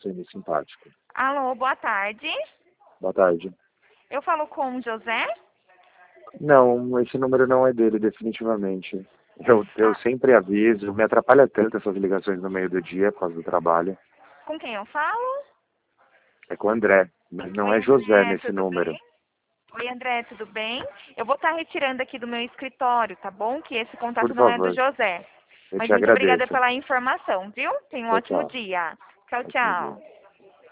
sendo simpático. Alô, boa tarde. Boa tarde. Eu falo com o José? Não, esse número não é dele, definitivamente. Eu Ah, sempre aviso, me atrapalha tanto essas ligações no meio do dia por causa do trabalho. com quem eu falo? É com o André, mas não Oi, é José André, nesse tudo número. bem? Oi, André, tudo bem? Eu vou estar retirando aqui do meu escritório, tá bom? Que esse Por contato não é do favor, José. eu Mas te muito obrigada agradeço. pela informação, viu? Tenha um Tchau, ótimo tchau. dia. Tchau, Ótimo dia. tchau.